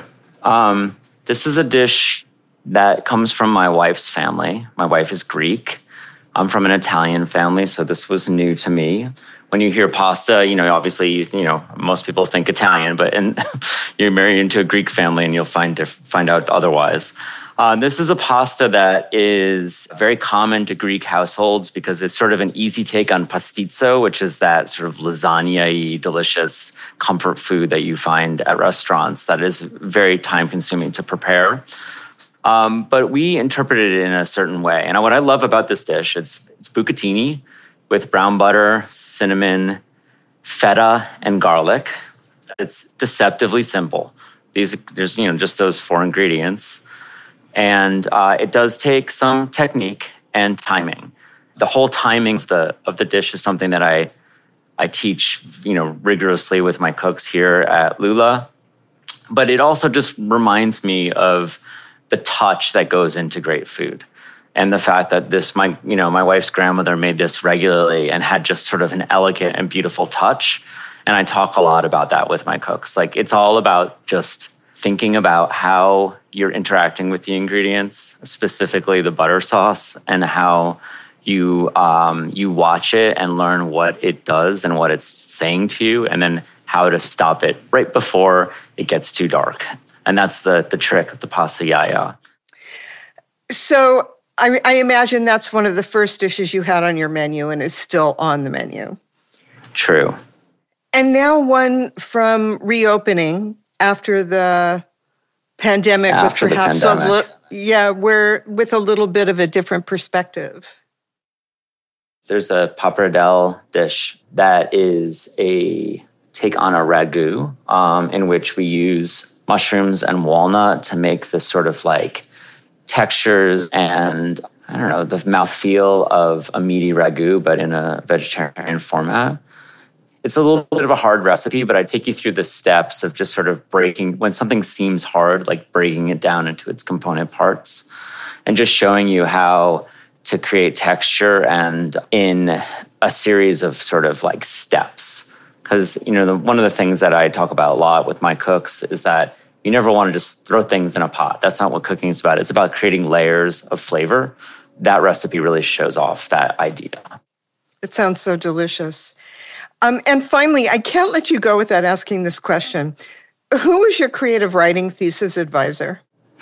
This is a dish that comes from my wife's family. My wife is Greek. I'm from an Italian family, so this was new to me. When you hear pasta, obviously, most people think Italian, but you're married into a Greek family and you'll find out otherwise. This is a pasta that is very common to Greek households because it's sort of an easy take on pastizo, which is that sort of lasagna-y, delicious comfort food that you find at restaurants that is very time-consuming to prepare. But we interpreted it in a certain way. And what I love about this dish, it's bucatini with brown butter, cinnamon, feta, and garlic. It's deceptively simple. There's just those 4 ingredients. And it does take some technique and timing. The whole timing of the dish is something that I teach, rigorously with my cooks here at Lula. But it also just reminds me of the touch that goes into great food. And the fact that my wife's grandmother made this regularly and had just sort of an elegant and beautiful touch. And I talk a lot about that with my cooks. Like, it's all about just thinking about how you're interacting with the ingredients, specifically the butter sauce, and how you watch it and learn what it does and what it's saying to you, and then how to stop it right before it gets too dark. And that's the trick of the pasta yaya. So I imagine that's one of the first dishes you had on your menu and is still on the menu. True. And now one from reopening after with perhaps with a little bit of a different perspective. There's a pappardelle dish that is a take on a ragu, in which we use mushrooms and walnut to make this sort of like textures and, I don't know, the mouthfeel of a meaty ragu, but in a vegetarian format. It's a little bit of a hard recipe, but I take you through the steps of just sort of breaking, when something seems hard, like breaking it down into its component parts and just showing you how to create texture and in a series of sort of like steps. Because, one of the things that I talk about a lot with my cooks is that you never want to just throw things in a pot. That's not what cooking is about. It's about creating layers of flavor. That recipe really shows off that idea. It sounds so delicious. And finally, I can't let you go without asking this question. Who was your creative writing thesis advisor?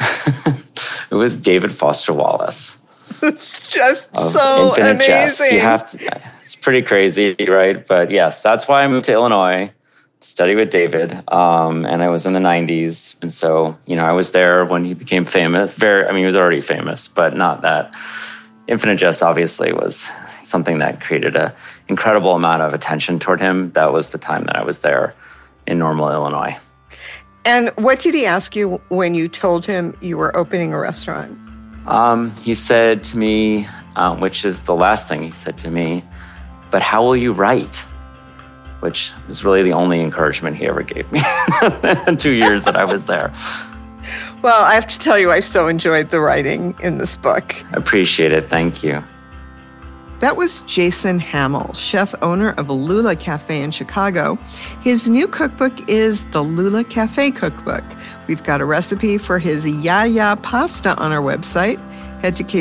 It was David Foster Wallace. Just so amazing. Jest. It's pretty crazy, right? But yes, that's why I moved to Illinois to study with David. And I was in the 90s. And so, I was there when he became famous. He was already famous, but not that. Infinite Jest obviously was something that created an incredible amount of attention toward him. That was the time that I was there in Normal, Illinois. And what did he ask you when you told him you were opening a restaurant? He said to me, which is the last thing he said to me, but how will you write? Which is really the only encouragement he ever gave me in 2 years that I was there. Well, I have to tell you, I still enjoyed the writing in this book. I appreciate it. Thank you. That was Jason Hamill, chef owner of a Lula Cafe in Chicago. His new cookbook is the Lula Cafe Cookbook. We've got a recipe for his yaya pasta on our website. Head to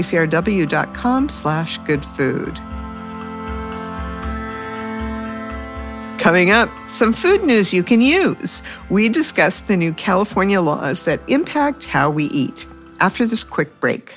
kcrw.com/goodfood. Coming up, some food news you can use. We discuss the new California laws that impact how we eat after this quick break.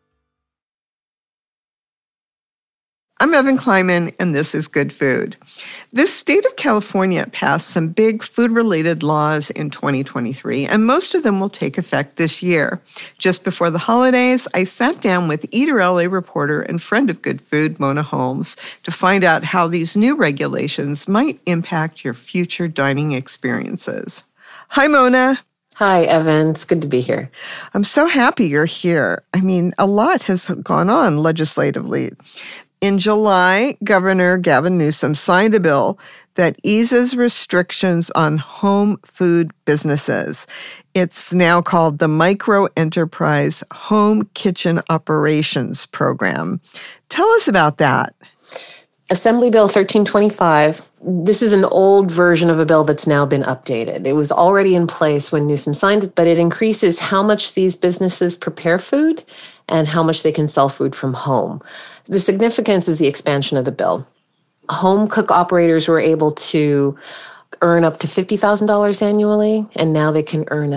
I'm Evan Kleiman, and this is Good Food. The state of California passed some big food-related laws in 2023, and most of them will take effect this year. Just before the holidays, I sat down with Eater LA reporter and friend of Good Food, Mona Holmes, to find out how these new regulations might impact your future dining experiences. Hi, Mona. Hi, Evan. It's good to be here. I'm so happy you're here. I mean, a lot has gone on legislatively. In July, Governor Gavin Newsom signed a bill that eases restrictions on home food businesses. It's now called the Micro Enterprise Home Kitchen Operations Program. Tell us about that. Assembly Bill 1325. This is an old version of a bill that's now been updated. It was already in place when Newsom signed it, but it increases how much these businesses prepare food and how much they can sell food from home. The significance is the expansion of the bill. Home cook operators were able to earn up to $50,000 annually, and now they can earn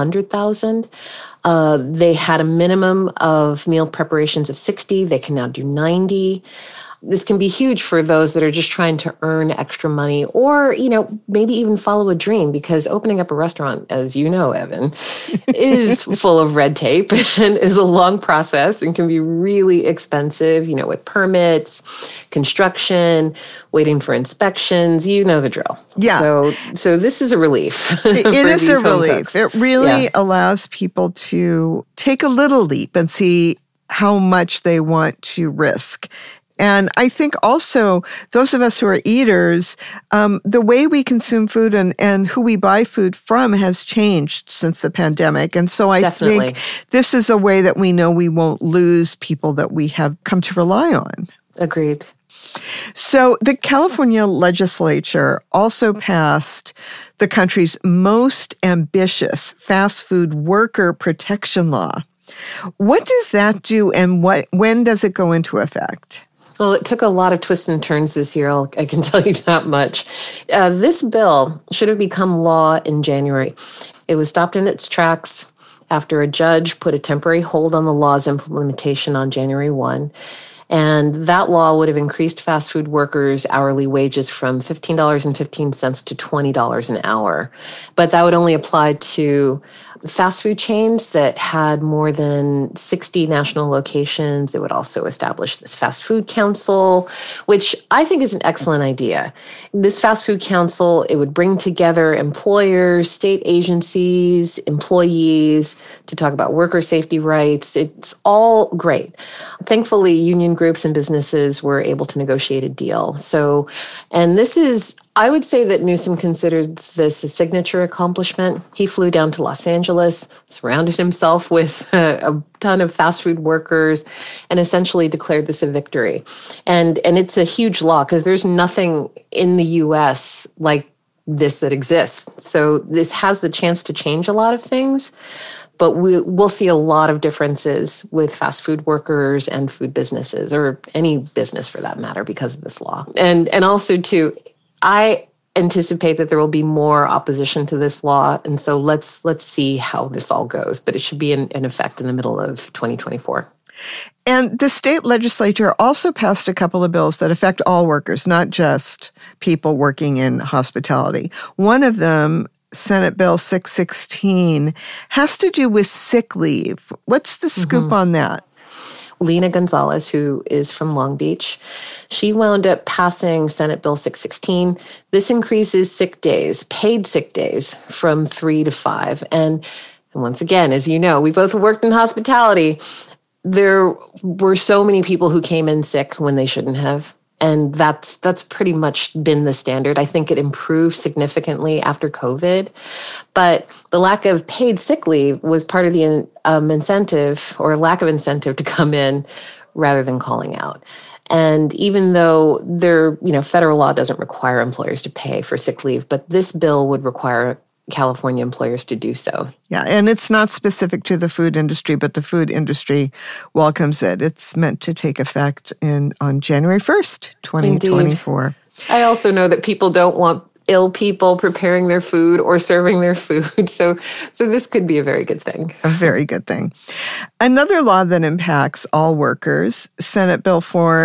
$100,000. They had a minimum of meal preparations of 60. They can now do 90. This can be huge for those that are just trying to earn extra money or, maybe even follow a dream, because opening up a restaurant, as you know, Evan, is full of red tape and is a long process and can be really expensive, with permits, construction, waiting for inspections. You know the drill. Yeah. So this is a relief. It is a relief. Cooks. It really allows people to take a little leap and see how much they want to risk. And I think also those of us who are eaters, the way we consume food and who we buy food from has changed since the pandemic. And so I think this is a way that we know we won't lose people that we have come to rely on. Agreed. So the California legislature also passed the country's most ambitious fast food worker protection law. What does that do, and when does it go into effect? Well, it took a lot of twists and turns this year, I can tell you that much. This bill should have become law in January. It was stopped in its tracks after a judge put a temporary hold on the law's implementation on January 1. And that law would have increased fast food workers' hourly wages from $15.15 to $20 an hour. But that would only apply to fast food chains that had more than 60 national locations. It would also establish this fast food council, which I think is an excellent idea. This fast food council, it would bring together employers, state agencies, employees to talk about worker safety rights. It's all great. Thankfully, union groups and businesses were able to negotiate a deal. And this is, I would say that Newsom considers this a signature accomplishment. He flew down to Los Angeles, surrounded himself with a ton of fast food workers, and essentially declared this a victory. And it's a huge law because there's nothing in the U.S. like this that exists. So this has the chance to change a lot of things. But we'll see a lot of differences with fast food workers and food businesses, or any business for that matter, because of this law. And also, too, I anticipate that there will be more opposition to this law. And so let's see how this all goes. But it should be in effect in the middle of 2024. And the state legislature also passed a couple of bills that affect all workers, not just people working in hospitality. One of them, Senate Bill 616, has to do with sick leave. What's the scoop on that? Lena Gonzalez, who is from Long Beach, she wound up passing Senate Bill 616. This increases sick days, paid sick days, from 3 to 5. And once again, as you know, we both worked in hospitality. There were so many people who came in sick when they shouldn't have. And that's pretty much been the standard. I think it improved significantly after COVID. But the lack of paid sick leave was part of the incentive, or lack of incentive, to come in rather than calling out. And even though federal law doesn't require employers to pay for sick leave, but this bill would require California employers to do so. Yeah, and it's not specific to the food industry, but the food industry welcomes it. It's meant to take effect on January 1st, 2024. Indeed. I also know that people don't want ill people preparing their food or serving their food. So this could be a very good thing. A very good thing. Another law that impacts all workers, Senate Bill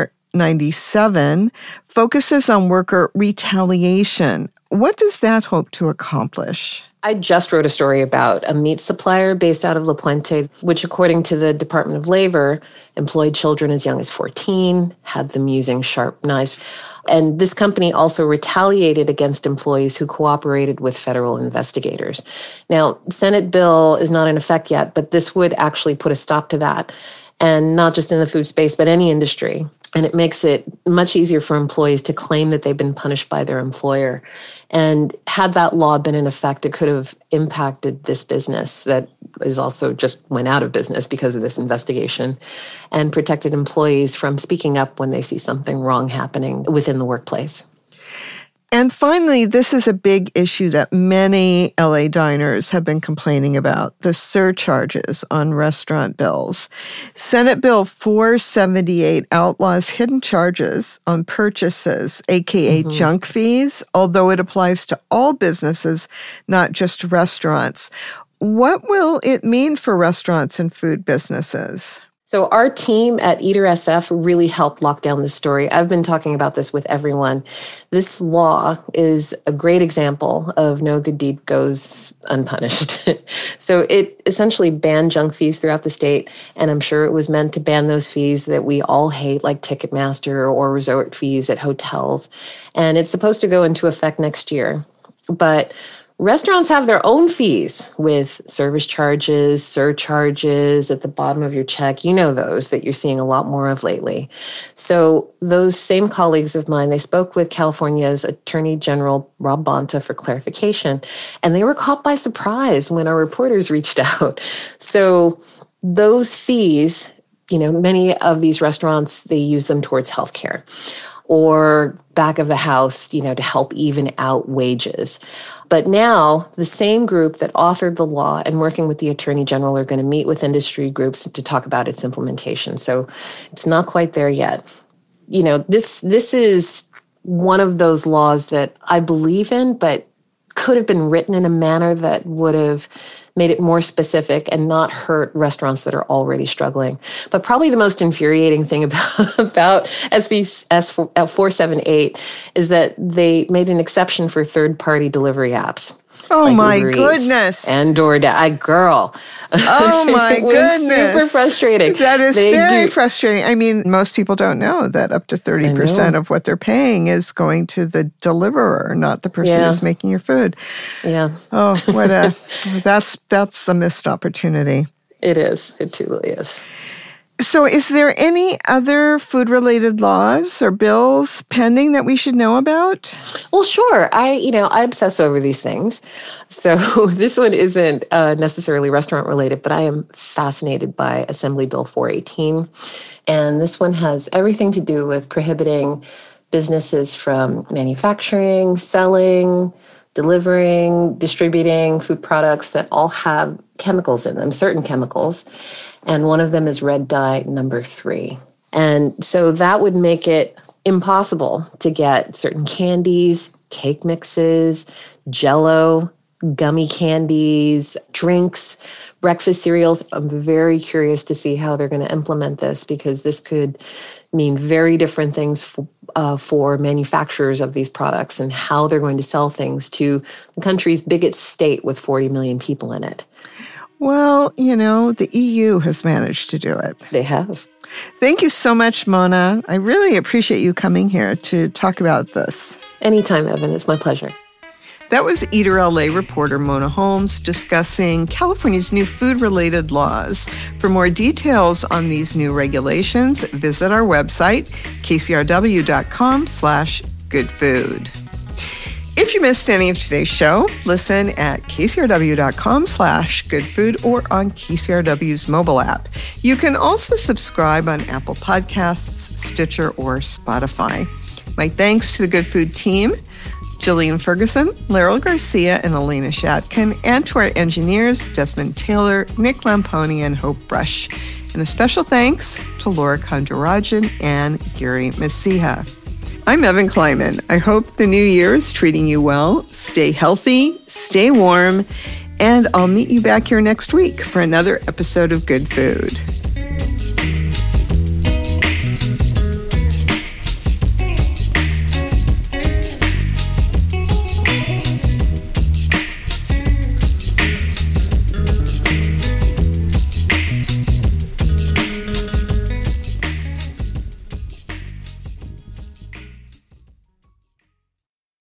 497, focuses on worker retaliation. What does that hope to accomplish? I just wrote a story about a meat supplier based out of La Puente, which, according to the Department of Labor, employed children as young as 14, had them using sharp knives. And this company also retaliated against employees who cooperated with federal investigators. Now, Senate bill is not in effect yet, but this would actually put a stop to that. And not just in the food space, but any industry. And it makes it much easier for employees to claim that they've been punished by their employer. And had that law been in effect, it could have impacted this business that is also just went out of business because of this investigation, and protected employees from speaking up when they see something wrong happening within the workplace. And finally, this is a big issue that many LA diners have been complaining about, the surcharges on restaurant bills. Senate Bill 478 outlaws hidden charges on purchases, aka junk fees, although it applies to all businesses, not just restaurants. What will it mean for restaurants and food businesses? So our team at Eater SF really helped lock down this story. I've been talking about this with everyone. This law is a great example of no good deed goes unpunished. So it essentially banned junk fees throughout the state, and I'm sure it was meant to ban those fees that we all hate, like Ticketmaster or resort fees at hotels. And it's supposed to go into effect next year. But restaurants have their own fees with service charges, surcharges at the bottom of your check. You know those that you're seeing a lot more of lately. So those same colleagues of mine, they spoke with California's Attorney General Rob Bonta for clarification, and they were caught by surprise when our reporters reached out. So those fees, many of these restaurants, they use them towards healthcare or back of the house, to help even out wages. But now the same group that authored the law and working with the Attorney General are going to meet with industry groups to talk about its implementation. So it's not quite there yet. This is one of those laws that I believe in, but could have been written in a manner that would have made it more specific and not hurt restaurants that are already struggling. But probably the most infuriating thing about SB 478 is that they made an exception for third-party delivery apps. Oh, like my Uber Eats goodness. And DoorDash. Girl. Oh, my it was goodness. super frustrating. That is very frustrating. I mean, most people don't know that up to 30% of what they're paying is going to the deliverer, not the person who's making your food. Yeah. Oh, that's a missed opportunity. It is. It truly is. So is there any other food-related laws or bills pending that we should know about? Well, sure. I obsess over these things. So this one isn't necessarily restaurant-related, but I am fascinated by Assembly Bill 418. And this one has everything to do with prohibiting businesses from manufacturing, selling, delivering, distributing food products that all have chemicals in them, certain chemicals. And one of them is red dye number 3. And so that would make it impossible to get certain candies, cake mixes, Jell-O, gummy candies, drinks, breakfast cereals. I'm very curious to see how they're going to implement this, because this could mean very different things for manufacturers of these products and how they're going to sell things to the country's biggest state with 40 million people in it. Well, the EU has managed to do it. They have. Thank you so much, Mona. I really appreciate you coming here to talk about this. Anytime, Evan. It's my pleasure. That was Eater LA reporter Mona Holmes discussing California's new food-related laws. For more details on these new regulations, visit our website, kcrw.com/goodfood. If you missed any of today's show, listen at kcrw.com/goodfood or on KCRW's mobile app. You can also subscribe on Apple Podcasts, Stitcher, or Spotify. My thanks to the Good Food team, Jillian Ferguson, Laryl Garcia, and Elena Shatkin, and to our engineers, Desmond Taylor, Nick Lamponi, and Hope Brush. And a special thanks to Laura Kondarajan and Gary Messiha. I'm Evan Kleiman. I hope the new year is treating you well. Stay healthy, stay warm, and I'll meet you back here next week for another episode of Good Food.